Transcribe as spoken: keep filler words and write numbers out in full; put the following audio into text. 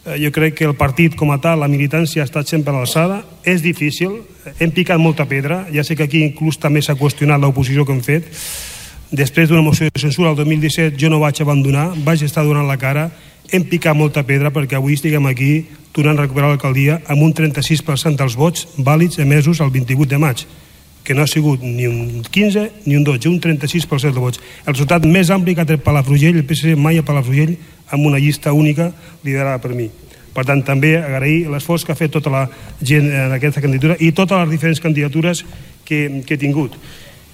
Jo crec que el partit com a tal, la militància ha estat sempre a l'alçada. És difícil, hem picat molta pedra, ja sé que aquí inclús també s'ha qüestionat l'oposició que hem fet. Després d'una moció de censura el dos mil disset jo no vaig abandonar, vaig estar donant la cara, hem picat molta pedra perquè avui estiguem aquí tornant a recuperar l'alcaldia amb un trenta-sis per cent dels vots vàlids emesos el vint-i-vuit de maig, que no ha sigut ni un quinze ni un dotze, un trenta-sis per cent de vots. El resultat més ampli que ha tret Palafrugell, el P S C mai a Palafrugell, amb una llista única liderada per mi. Per tant, també agrair l'esforç que ha fet tota la gent en aquesta candidatura i totes les diferents candidatures que, que he tingut.